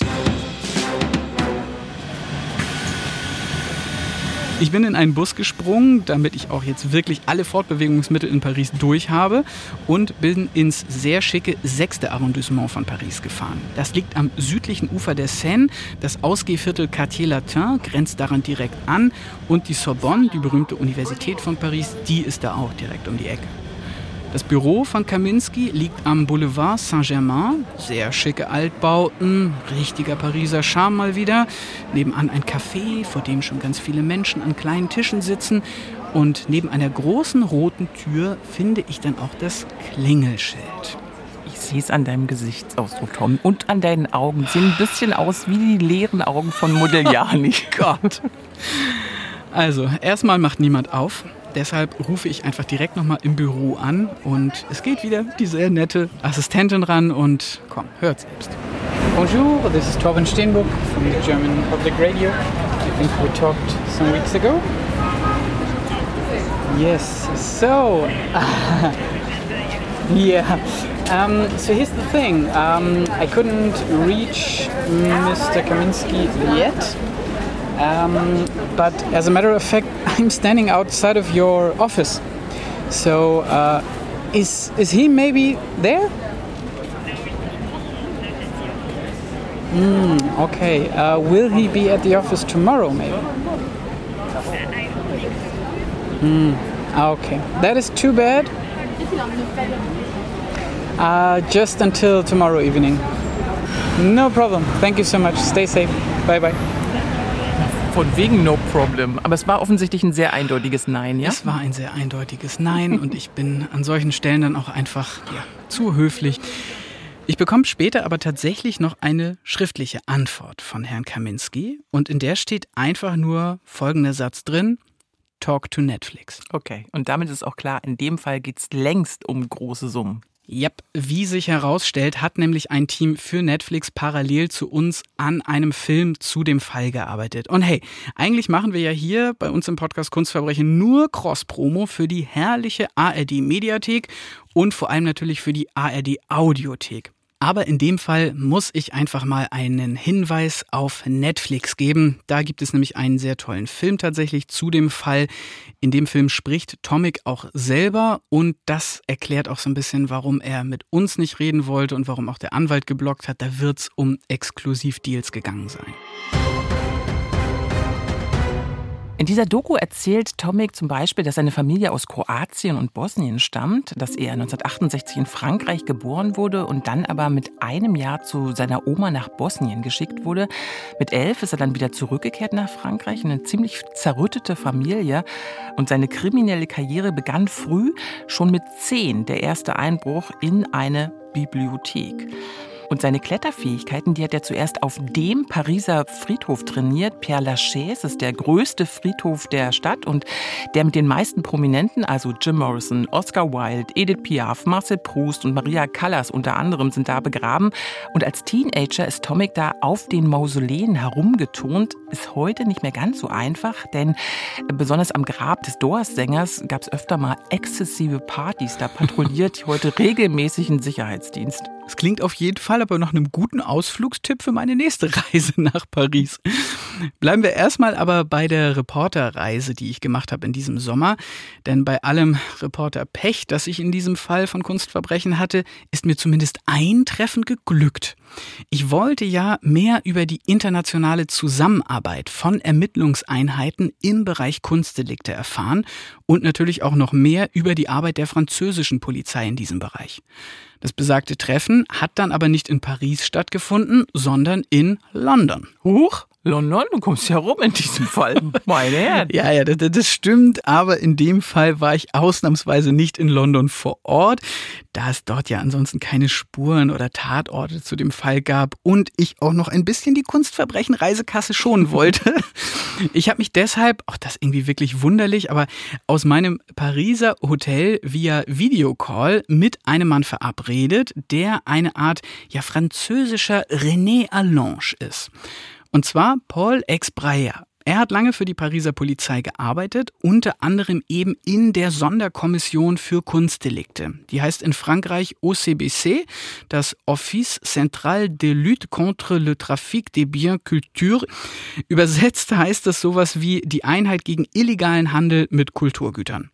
Ich bin in einen Bus gesprungen, damit ich auch jetzt wirklich alle Fortbewegungsmittel in Paris durch habe und bin ins sehr schicke sechste Arrondissement von Paris gefahren. Das liegt am südlichen Ufer der Seine. Das Ausgehviertel Quartier Latin grenzt daran direkt an und die Sorbonne, die berühmte Universität von Paris, die ist da auch direkt um die Ecke. Das Büro von Kaminski liegt am Boulevard Saint-Germain. Sehr schicke Altbauten, richtiger Pariser Charme mal wieder. Nebenan ein Café, vor dem schon ganz viele Menschen an kleinen Tischen sitzen. Und neben einer großen roten Tür finde ich dann auch das Klingelschild. Ich sehe es an deinem Gesichtsausdruck, Tom. Und an deinen Augen. Sehen ein bisschen aus wie die leeren Augen von Modigliani. Gott. Also, erstmal macht niemand auf. Deshalb rufe ich einfach direkt nochmal im Büro an und es geht wieder die sehr nette Assistentin ran und komm, hört selbst. Bonjour, this is Torben Steenbuck from the German Public Radio. I think we talked some weeks ago. Yes, so, yeah, um, so here's the thing, um, I couldn't reach Mister Kaminski yet. Um, but as a matter of fact, I'm standing outside of your office. So, uh, is is he maybe there? Mm, okay. Uh, will he be at the office tomorrow, maybe? Mm, okay. That is too bad. Uh, just until tomorrow evening. No problem. Thank you so much. Stay safe. Bye bye. Von wegen no problem. Aber es war offensichtlich ein sehr eindeutiges Nein, ja? Es war ein sehr eindeutiges Nein und ich bin an solchen Stellen dann auch einfach ja, zu höflich. Ich bekomme später aber tatsächlich noch eine schriftliche Antwort von Herrn Kaminski und in der steht einfach nur folgender Satz drin: Talk to Netflix. Okay, und damit ist auch klar, in dem Fall geht es längst um große Summen. Yep, wie sich herausstellt, hat nämlich ein Team für Netflix parallel zu uns an einem Film zu dem Fall gearbeitet. Und hey, eigentlich machen wir ja hier bei uns im Podcast Kunstverbrechen nur Cross-Promo für die herrliche A R D-Mediathek und vor allem natürlich für die A R D-Audiothek. Aber in dem Fall muss ich einfach mal einen Hinweis auf Netflix geben. Da gibt es nämlich einen sehr tollen Film tatsächlich zu dem Fall. In dem Film spricht Tomic auch selber und das erklärt auch so ein bisschen, warum er mit uns nicht reden wollte und warum auch der Anwalt geblockt hat. Da wird es um Exklusivdeals gegangen sein. In dieser Doku erzählt Tomic zum Beispiel, dass seine Familie aus Kroatien und Bosnien stammt, dass er neunzehnhundertachtundsechzig in Frankreich geboren wurde und dann aber mit einem Jahr zu seiner Oma nach Bosnien geschickt wurde. Mit elf ist er dann wieder zurückgekehrt nach Frankreich, eine ziemlich zerrüttete Familie. Und seine kriminelle Karriere begann früh, schon mit zehn, der erste Einbruch in eine Bibliothek. Und seine Kletterfähigkeiten, die hat er zuerst auf dem Pariser Friedhof trainiert. Père Lachaise ist der größte Friedhof der Stadt und der mit den meisten Prominenten, also Jim Morrison, Oscar Wilde, Edith Piaf, Marcel Proust und Maria Callas unter anderem sind da begraben. Und als Teenager ist Tomic da auf den Mausoleen herumgeturnt. Ist heute nicht mehr ganz so einfach, denn besonders am Grab des Doors-Sängers gab es öfter mal exzessive Partys. Da patrouilliert heute regelmäßig ein Sicherheitsdienst. Es klingt auf jeden Fall aber nach einem guten Ausflugstipp für meine nächste Reise nach Paris. Bleiben wir erstmal aber bei der Reporterreise, die ich gemacht habe in diesem Sommer. Denn bei allem Reporterpech, das ich in diesem Fall von Kunstverbrechen hatte, ist mir zumindest ein Treffen geglückt. Ich wollte ja mehr über die internationale Zusammenarbeit von Ermittlungseinheiten im Bereich Kunstdelikte erfahren und natürlich auch noch mehr über die Arbeit der französischen Polizei in diesem Bereich. Das besagte Treffen hat dann aber nicht in Paris stattgefunden, sondern in London. Huch! London, du kommst ja rum in diesem Fall. Meine Herren. Ja, ja, das, das stimmt, aber in dem Fall war ich ausnahmsweise nicht in London vor Ort, da es dort ja ansonsten keine Spuren oder Tatorte zu dem Fall gab und ich auch noch ein bisschen die Kunstverbrechen-Reisekasse schonen wollte. Ich habe mich deshalb, auch das irgendwie wirklich wunderlich, aber aus meinem Pariser Hotel via Videocall mit einem Mann verabredet, der eine Art ja französischer René Allange ist. Und zwar Paul Exbrayer. Er hat lange für die Pariser Polizei gearbeitet, unter anderem eben in der Sonderkommission für Kunstdelikte. Die heißt in Frankreich O C B C, das Office Central de Lutte contre le Trafic des Biens Culture. Übersetzt heißt das sowas wie die Einheit gegen illegalen Handel mit Kulturgütern.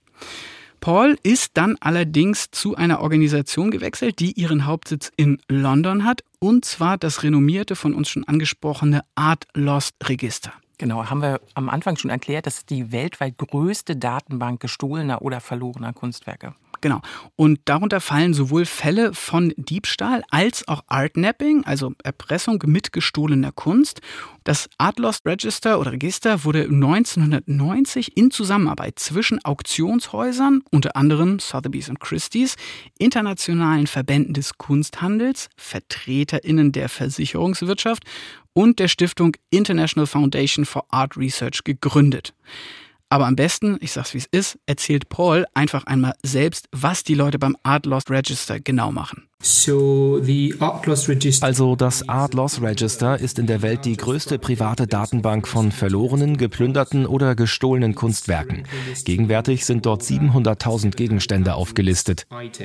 Paul ist dann allerdings zu einer Organisation gewechselt, die ihren Hauptsitz in London hat, und zwar das renommierte, von uns schon angesprochene Art Lost Register. Genau, haben wir am Anfang schon erklärt, das ist die weltweit größte Datenbank gestohlener oder verlorener Kunstwerke. Genau. Und darunter fallen sowohl Fälle von Diebstahl als auch Artnapping, also Erpressung mit gestohlener Kunst. Das Art Lost Register oder Register wurde neunzehnhundertneunzig in Zusammenarbeit zwischen Auktionshäusern, unter anderem Sotheby's und Christie's, internationalen Verbänden des Kunsthandels, VertreterInnen der Versicherungswirtschaft und der Stiftung International Foundation for Art Research gegründet. Aber am besten, ich sag's wie es ist, erzählt Paul einfach einmal selbst, was die Leute beim Art Lost Register genau machen. So the Art Lost Register. Also das Art Lost Register ist in der Welt die größte private Datenbank von verlorenen, geplünderten oder gestohlenen Kunstwerken. Gegenwärtig sind dort siebenhunderttausend Gegenstände aufgelistet.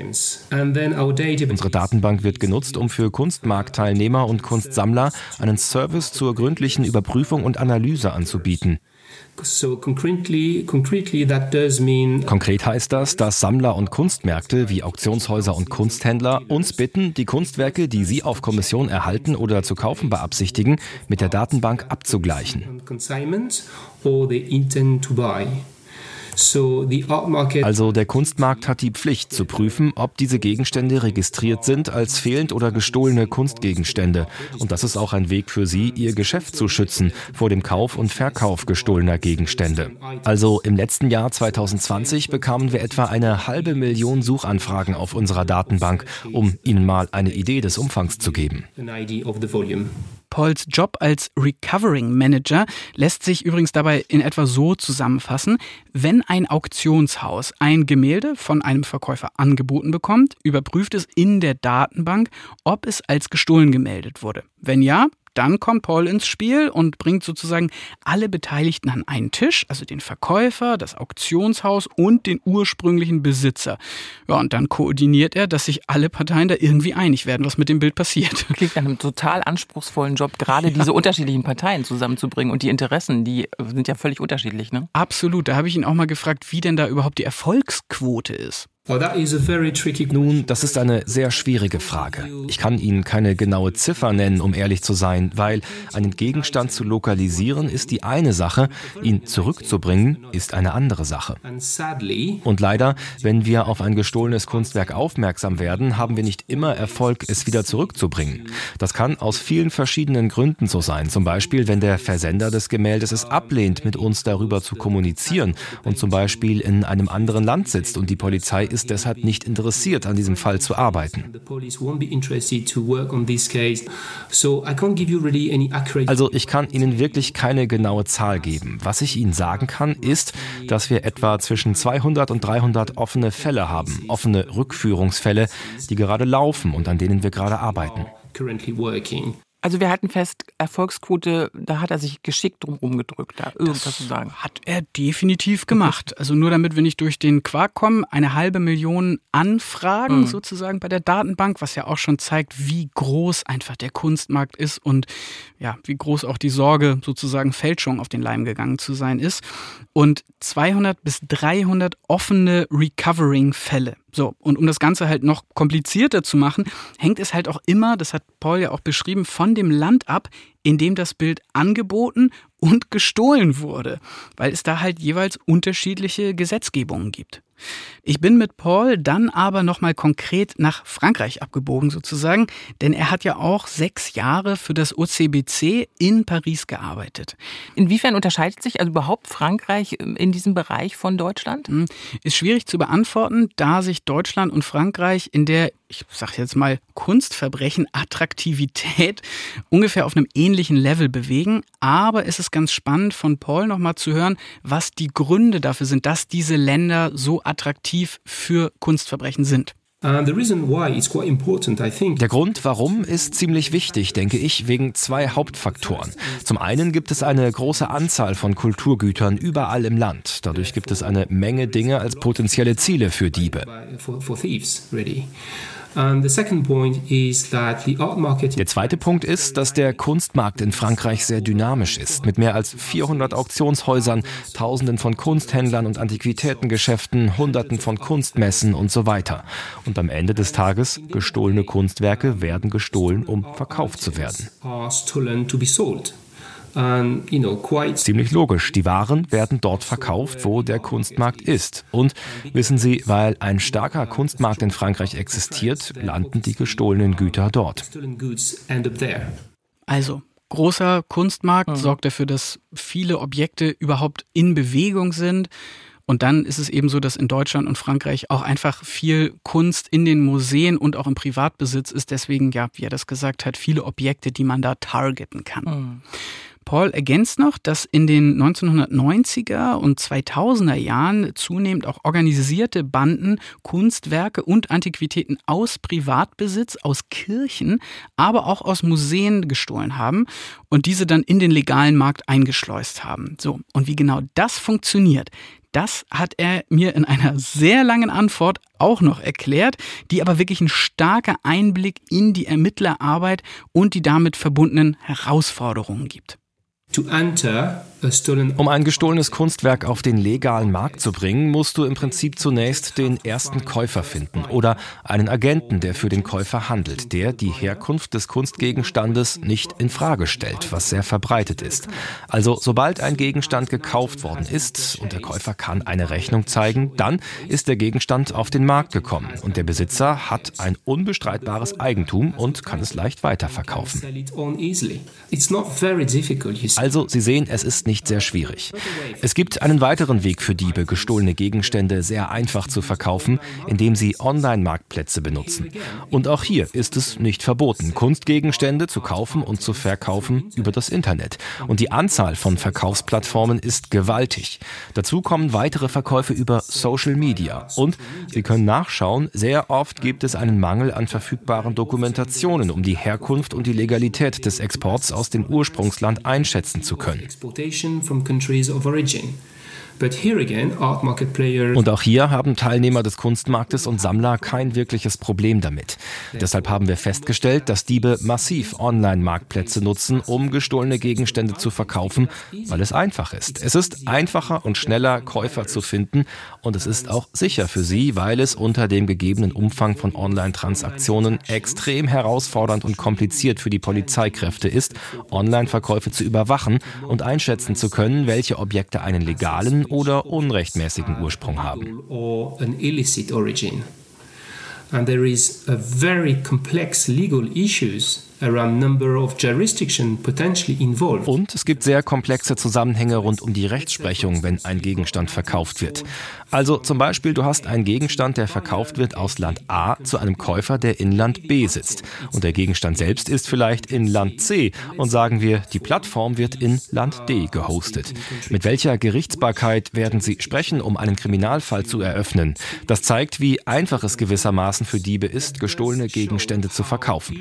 Unsere Datenbank wird genutzt, um für Kunstmarktteilnehmer und Kunstsammler einen Service zur gründlichen Überprüfung und Analyse anzubieten. So concretely, concretely that does mean Konkret heißt das, dass Sammler und Kunstmärkte wie Auktionshäuser und Kunsthändler uns bitten, die Kunstwerke, die sie auf Kommission erhalten oder zu kaufen beabsichtigen, mit der Datenbank abzugleichen. consignment or they intend to buy. So the art market Also der Kunstmarkt hat die Pflicht zu prüfen, ob diese Gegenstände registriert sind als fehlend oder gestohlene Kunstgegenstände. Und das ist auch ein Weg für sie, ihr Geschäft zu schützen vor dem Kauf und Verkauf gestohlener Gegenstände. Also im letzten Jahr zwanzig zwanzig bekamen wir etwa eine halbe Million Suchanfragen auf unserer Datenbank, um Ihnen mal eine Idee des Umfangs zu geben. an idea of the volume. Pauls Job als Recovering Manager lässt sich übrigens dabei in etwa so zusammenfassen: Wenn ein Auktionshaus ein Gemälde von einem Verkäufer angeboten bekommt, überprüft es in der Datenbank, ob es als gestohlen gemeldet wurde. Wenn ja, dann kommt Paul ins Spiel und bringt sozusagen alle Beteiligten an einen Tisch, also den Verkäufer, das Auktionshaus und den ursprünglichen Besitzer. Ja, und dann koordiniert er, dass sich alle Parteien da irgendwie einig werden, was mit dem Bild passiert. Klingt nach einem total anspruchsvollen Job, gerade ja. diese unterschiedlichen Parteien zusammenzubringen, und die Interessen, die sind ja völlig unterschiedlich, ne? Absolut, da habe ich ihn auch mal gefragt, wie denn da überhaupt die Erfolgsquote ist. Nun, das ist eine sehr schwierige Frage. Ich kann Ihnen keine genaue Ziffer nennen, um ehrlich zu sein, weil einen Gegenstand zu lokalisieren ist die eine Sache, ihn zurückzubringen ist eine andere Sache. Und leider, wenn wir auf ein gestohlenes Kunstwerk aufmerksam werden, haben wir nicht immer Erfolg, es wieder zurückzubringen. Das kann aus vielen verschiedenen Gründen so sein. Zum Beispiel, wenn der Versender des Gemäldes es ablehnt, mit uns darüber zu kommunizieren und zum Beispiel in einem anderen Land sitzt und die Polizei ist deshalb nicht interessiert, an diesem Fall zu arbeiten. Also ich kann Ihnen wirklich keine genaue Zahl geben. Was ich Ihnen sagen kann, ist, dass wir etwa zwischen zweihundert und dreihundert offene Fälle haben, offene Rückführungsfälle, die gerade laufen und an denen wir gerade arbeiten. Also wir halten fest, Erfolgsquote, da hat er sich geschickt drum rumgedrückt, da irgendwas Das zu sagen. hat er definitiv gemacht. Also nur damit wir nicht durch den Quark kommen, eine halbe Million Anfragen Mhm. sozusagen bei der Datenbank, was ja auch schon zeigt, wie groß einfach der Kunstmarkt ist und ja, wie groß auch die Sorge, sozusagen Fälschung auf den Leim gegangen zu sein ist. Und zweihundert bis dreihundert offene Recovering-Fälle. So, und um das Ganze halt noch komplizierter zu machen, hängt es halt auch immer, das hat Paul ja auch beschrieben, von dem Land ab, in dem das Bild angeboten und gestohlen wurde, weil es da halt jeweils unterschiedliche Gesetzgebungen gibt. Ich bin mit Paul dann aber nochmal konkret nach Frankreich abgebogen sozusagen, denn er hat ja auch sechs Jahre für das O C B C in Paris gearbeitet. Inwiefern unterscheidet sich also überhaupt Frankreich in diesem Bereich von Deutschland? Ist schwierig zu beantworten, da sich Deutschland und Frankreich in der, ich sag jetzt mal, Kunstverbrechen, Attraktivität ungefähr auf einem ähnlichen Level bewegen. Aber es ist ganz spannend von Paul nochmal zu hören, was die Gründe dafür sind, dass diese Länder so attraktiv für Kunstverbrechen sind. Der Grund, warum, ist ziemlich wichtig, denke ich, wegen zwei Hauptfaktoren. Zum einen gibt es eine große Anzahl von Kulturgütern überall im Land. Dadurch gibt es eine Menge Dinge als potenzielle Ziele für Diebe. Der zweite Punkt ist, dass der Kunstmarkt in Frankreich sehr dynamisch ist, mit mehr als vierhundert Auktionshäusern, Tausenden von Kunsthändlern und Antiquitätengeschäften, Hunderten von Kunstmessen und so weiter. Und am Ende des Tages, gestohlene Kunstwerke werden gestohlen, um verkauft zu werden. Um, you know, quite Ziemlich logisch, die Waren werden dort verkauft, wo der Kunstmarkt ist. Und wissen Sie, weil ein starker Kunstmarkt in Frankreich existiert, landen die gestohlenen Güter dort. Also, großer Kunstmarkt mhm. sorgt dafür, dass viele Objekte überhaupt in Bewegung sind. Und dann ist es eben so, dass in Deutschland und Frankreich auch einfach viel Kunst in den Museen und auch im Privatbesitz ist. Deswegen, ja, wie er das gesagt hat, viele Objekte, die man da targeten kann. Mhm. Paul ergänzt noch, dass in den neunzehnhundertneunziger und zweitausender Jahren zunehmend auch organisierte Banden Kunstwerke und Antiquitäten aus Privatbesitz, aus Kirchen, aber auch aus Museen gestohlen haben und diese dann in den legalen Markt eingeschleust haben. So, und wie genau das funktioniert, das hat er mir in einer sehr langen Antwort auch noch erklärt, die aber wirklich ein starker Einblick in die Ermittlerarbeit und die damit verbundenen Herausforderungen gibt. Um ein gestohlenes Kunstwerk auf den legalen Markt zu bringen, musst du im Prinzip zunächst den ersten Käufer finden oder einen Agenten, der für den Käufer handelt, der die Herkunft des Kunstgegenstandes nicht in Frage stellt, was sehr verbreitet ist. Also sobald ein Gegenstand gekauft worden ist und der Käufer kann eine Rechnung zeigen, dann ist der Gegenstand auf den Markt gekommen und der Besitzer hat ein unbestreitbares Eigentum und kann es leicht weiterverkaufen. Also, Sie sehen, es ist nicht sehr schwierig. Es gibt einen weiteren Weg für Diebe, gestohlene Gegenstände sehr einfach zu verkaufen, indem sie Online-Marktplätze benutzen. Und auch hier ist es nicht verboten, Kunstgegenstände zu kaufen und zu verkaufen über das Internet. Und die Anzahl von Verkaufsplattformen ist gewaltig. Dazu kommen weitere Verkäufe über Social Media. Und Sie können nachschauen, sehr oft gibt es einen Mangel an verfügbaren Dokumentationen, um die Herkunft und die Legalität des Exports aus dem Ursprungsland einschätzen zu können. Und auch hier haben Teilnehmer des Kunstmarktes und Sammler kein wirkliches Problem damit. Deshalb haben wir festgestellt, dass Diebe massiv Online-Marktplätze nutzen, um gestohlene Gegenstände zu verkaufen, weil es einfach ist. Es ist einfacher und schneller, Käufer zu finden und es ist auch sicher für sie, weil es unter dem gegebenen Umfang von Online-Transaktionen extrem herausfordernd und kompliziert für die Polizeikräfte ist, Online-Verkäufe zu überwachen und einschätzen zu können, welche Objekte einen legalen oder unrechtmäßigen Ursprung haben. And there is a very complex legal issues around number of jurisdiction potentially involved. Und es gibt sehr komplexe Zusammenhänge rund um die Rechtsprechung, wenn ein Gegenstand verkauft wird. Also zum Beispiel, du hast einen Gegenstand, der verkauft wird aus Land A zu einem Käufer, der in Land B sitzt. Und der Gegenstand selbst ist vielleicht in Land C. Und sagen wir, die Plattform wird in Land D gehostet. Mit welcher Gerichtsbarkeit werden sie sprechen, um einen Kriminalfall zu eröffnen? Das zeigt, wie einfach es gewissermaßen für Diebe ist, gestohlene Gegenstände zu verkaufen.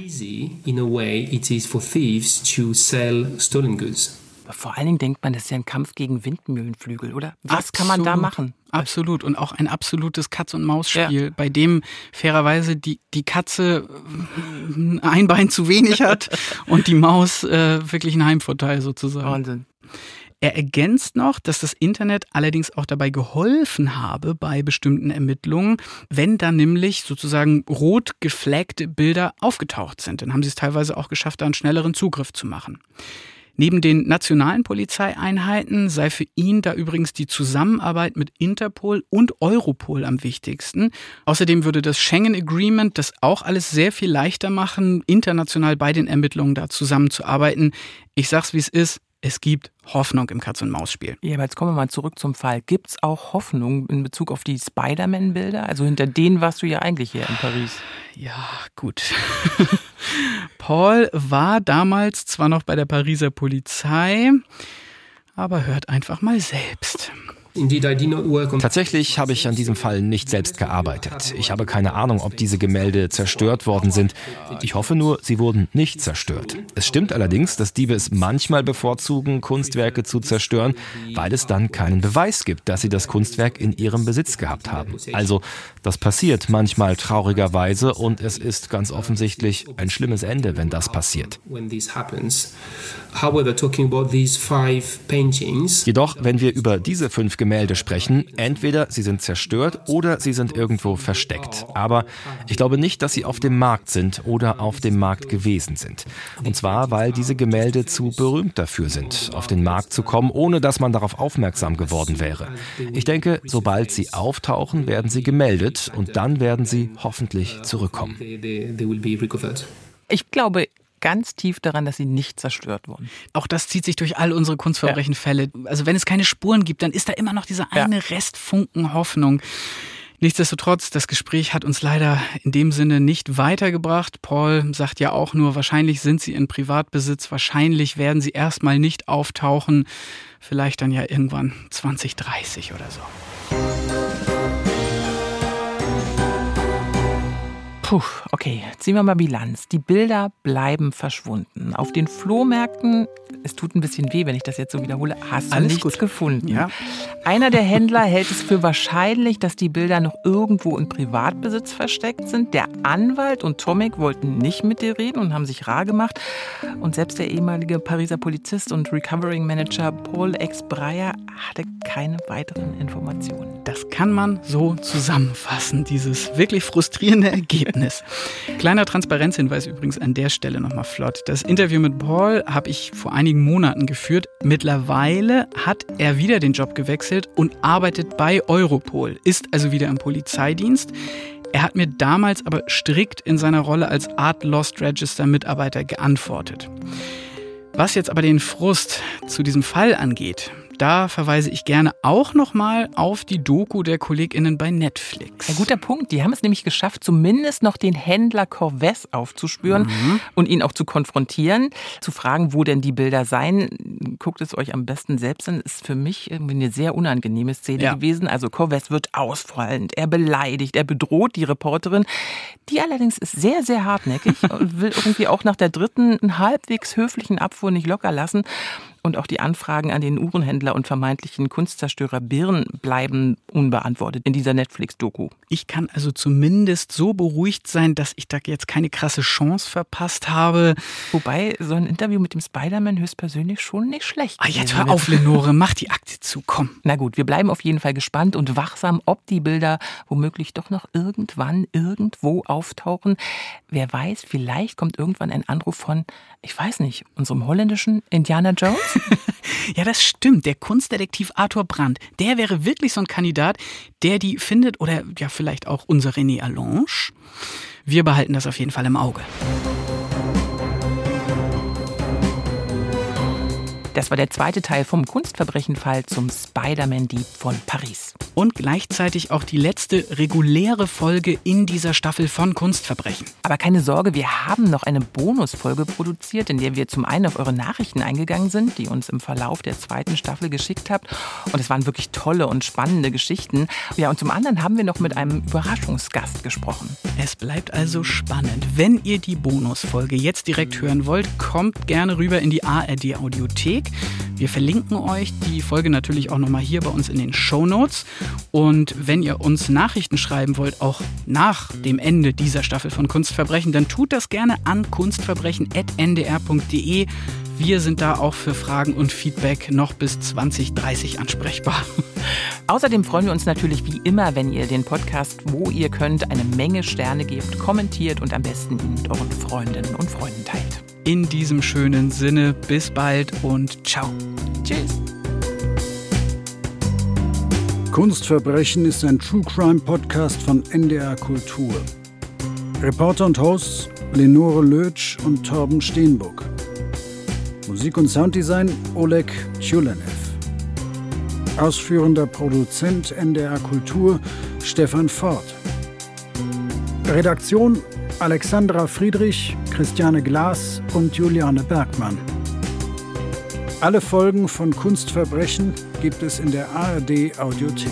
Vor allen Dingen denkt man, das ist ja ein Kampf gegen Windmühlenflügel, oder? Was Absolut. Kann man da machen? Absolut. Und auch ein absolutes Katz-und-Maus-Spiel, ja. Bei dem fairerweise die, die Katze ein Bein zu wenig hat und die Maus äh, wirklich einen Heimvorteil sozusagen. Wahnsinn. Er ergänzt noch, dass das Internet allerdings auch dabei geholfen habe bei bestimmten Ermittlungen, wenn dann nämlich sozusagen rot geflaggte Bilder aufgetaucht sind. Dann haben sie es teilweise auch geschafft, da einen schnelleren Zugriff zu machen. Neben den nationalen Polizeieinheiten sei für ihn da übrigens die Zusammenarbeit mit Interpol und Europol am wichtigsten. Außerdem würde das Schengen Agreement das auch alles sehr viel leichter machen, international bei den Ermittlungen da zusammenzuarbeiten. Ich sag's, wie es ist. Es gibt Hoffnung im Katz-und-Maus-Spiel. Ja, aber jetzt kommen wir mal zurück zum Fall. Gibt es auch Hoffnung in Bezug auf die Spider-Man-Bilder? Also hinter denen warst du ja eigentlich hier in Paris. Ja, gut. Paul war damals zwar noch bei der Pariser Polizei, aber hört einfach mal selbst. Tatsächlich habe ich an diesem Fall nicht selbst gearbeitet. Ich habe keine Ahnung, ob diese Gemälde zerstört worden sind. Ich hoffe nur, sie wurden nicht zerstört. Es stimmt allerdings, dass Diebe es manchmal bevorzugen, Kunstwerke zu zerstören, weil es dann keinen Beweis gibt, dass sie das Kunstwerk in ihrem Besitz gehabt haben. Also, das passiert manchmal traurigerweise und es ist ganz offensichtlich ein schlimmes Ende, wenn das passiert. Jedoch, wenn wir über diese fünf Gemälde sprechen, entweder sie sind zerstört oder sie sind irgendwo versteckt. Aber ich glaube nicht, dass sie auf dem Markt sind oder auf dem Markt gewesen sind. Und zwar, weil diese Gemälde zu berühmt dafür sind, auf den Markt zu kommen, ohne dass man darauf aufmerksam geworden wäre. Ich denke, sobald sie auftauchen, werden sie gemeldet und dann werden sie hoffentlich zurückkommen. Ich glaube ganz tief daran, dass sie nicht zerstört wurden. Auch das zieht sich durch all unsere Kunstverbrechenfälle. Also wenn es keine Spuren gibt, dann ist da immer noch dieser eine ja. Restfunken Hoffnung. Nichtsdestotrotz, das Gespräch hat uns leider in dem Sinne nicht weitergebracht. Paul sagt ja auch nur, wahrscheinlich sind sie in Privatbesitz, wahrscheinlich werden sie erstmal nicht auftauchen, vielleicht dann ja irgendwann zwanzig dreißig oder so. Puh, okay, ziehen wir mal Bilanz. Die Bilder bleiben verschwunden. Auf den Flohmärkten, es tut ein bisschen weh, wenn ich das jetzt so wiederhole, hast du Alles nichts gut. gefunden. Ja. Einer der Händler hält es für wahrscheinlich, dass die Bilder noch irgendwo in Privatbesitz versteckt sind. Der Anwalt und Tomek wollten nicht mit dir reden und haben sich rar gemacht. Und selbst der ehemalige Pariser Polizist und Recovering Manager Paul X-Breyer hatte keine weiteren Informationen. Das kann man so zusammenfassen, dieses wirklich frustrierende Ergebnis. Kleiner Transparenzhinweis übrigens an der Stelle nochmal flott. Das Interview mit Paul habe ich vor einigen Monaten geführt. Mittlerweile hat er wieder den Job gewechselt und arbeitet bei Europol, ist also wieder im Polizeidienst. Er hat mir damals aber strikt in seiner Rolle als Art Lost Register Mitarbeiter geantwortet. Was jetzt aber den Frust zu diesem Fall angeht, da verweise ich gerne auch nochmal auf die Doku der KollegInnen bei Netflix. Ein guter Punkt. Die haben es nämlich geschafft, zumindest noch den Händler Corvès aufzuspüren mhm. und ihn auch zu konfrontieren, zu fragen, wo denn die Bilder seien. Guckt es euch am besten selbst an. Ist für mich irgendwie eine sehr unangenehme Szene ja. gewesen. Also Corvès wird ausfallend, er beleidigt, er bedroht die Reporterin. Die allerdings ist sehr, sehr hartnäckig und will irgendwie auch nach der dritten halbwegs höflichen Abfuhr nicht locker lassen. Und auch die Anfragen an den Uhrenhändler und vermeintlichen Kunstzerstörer Birn bleiben unbeantwortet in dieser Netflix-Doku. Ich kann also zumindest so beruhigt sein, dass ich da jetzt keine krasse Chance verpasst habe. Wobei so ein Interview mit dem Spider-Man höchstpersönlich schon nicht schlecht ist. Ah, jetzt hör auf, Lenore, mach die Akte zu, komm. Na gut, wir bleiben auf jeden Fall gespannt und wachsam, ob die Bilder womöglich doch noch irgendwann irgendwo auftauchen. Wer weiß, vielleicht kommt irgendwann ein Anruf von, ich weiß nicht, unserem holländischen Indiana Jones? Ja, das stimmt. Der Kunstdetektiv Arthur Brandt, der wäre wirklich so ein Kandidat, der die findet oder ja vielleicht auch unser René Allange. Wir behalten das auf jeden Fall im Auge. Das war der zweite Teil vom Kunstverbrechenfall zum Spider-Man-Dieb von Paris. Und gleichzeitig auch die letzte reguläre Folge in dieser Staffel von Kunstverbrechen. Aber keine Sorge, wir haben noch eine Bonusfolge produziert, in der wir zum einen auf eure Nachrichten eingegangen sind, die uns im Verlauf der zweiten Staffel geschickt habt. Und es waren wirklich tolle und spannende Geschichten. Ja, und zum anderen haben wir noch mit einem Überraschungsgast gesprochen. Es bleibt also spannend. Wenn ihr die Bonusfolge jetzt direkt hören wollt, kommt gerne rüber in die A R D Audiothek. Wir verlinken euch die Folge natürlich auch nochmal hier bei uns in den Shownotes. Und wenn ihr uns Nachrichten schreiben wollt, auch nach dem Ende dieser Staffel von Kunstverbrechen, dann tut das gerne an kunstverbrechen at n d r punkt d e. Wir sind da auch für Fragen und Feedback noch bis zwanzig dreißig ansprechbar. Außerdem freuen wir uns natürlich wie immer, wenn ihr den Podcast, wo ihr könnt, eine Menge Sterne gebt, kommentiert und am besten ihn mit euren Freundinnen und Freunden teilt. In diesem schönen Sinne, bis bald und ciao. Tschüss. Kunstverbrechen ist ein True-Crime-Podcast von N D R Kultur. Reporter und Hosts Lenore Lötsch und Torben Steenbuck. Musik und Sounddesign Oleg Tjulenev. Ausführender Produzent N D R Kultur Stefan Ford. Redaktion Alexandra Friedrich, Christiane Glas und Juliane Bergmann. Alle Folgen von Kunstverbrechen gibt es in der A R D Audiothek.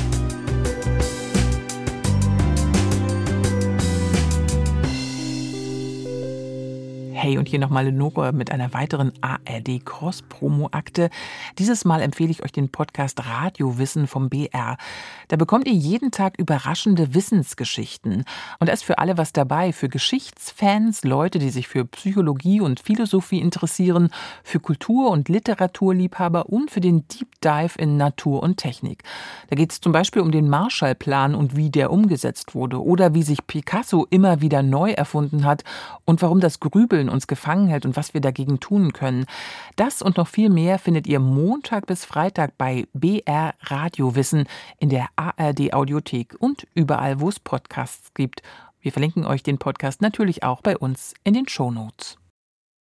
Hey, und hier nochmal Lenore mit einer weiteren A R D Cross-Promo-Akte. Dieses Mal empfehle ich euch den Podcast Radiowissen vom B R. Da bekommt ihr jeden Tag überraschende Wissensgeschichten. Und da ist für alle was dabei, für Geschichtsfans, Leute, die sich für Psychologie und Philosophie interessieren, für Kultur- und Literaturliebhaber und für den Deep Dive in Natur und Technik. Da geht es zum Beispiel um den Marshallplan und wie der umgesetzt wurde oder wie sich Picasso immer wieder neu erfunden hat und warum das Grübeln uns gefangen hält und was wir dagegen tun können. Das und noch viel mehr findet ihr Montag bis Freitag bei B R Radiowissen in der A R D Audiothek und überall, wo es Podcasts gibt. Wir verlinken euch den Podcast natürlich auch bei uns in den Shownotes.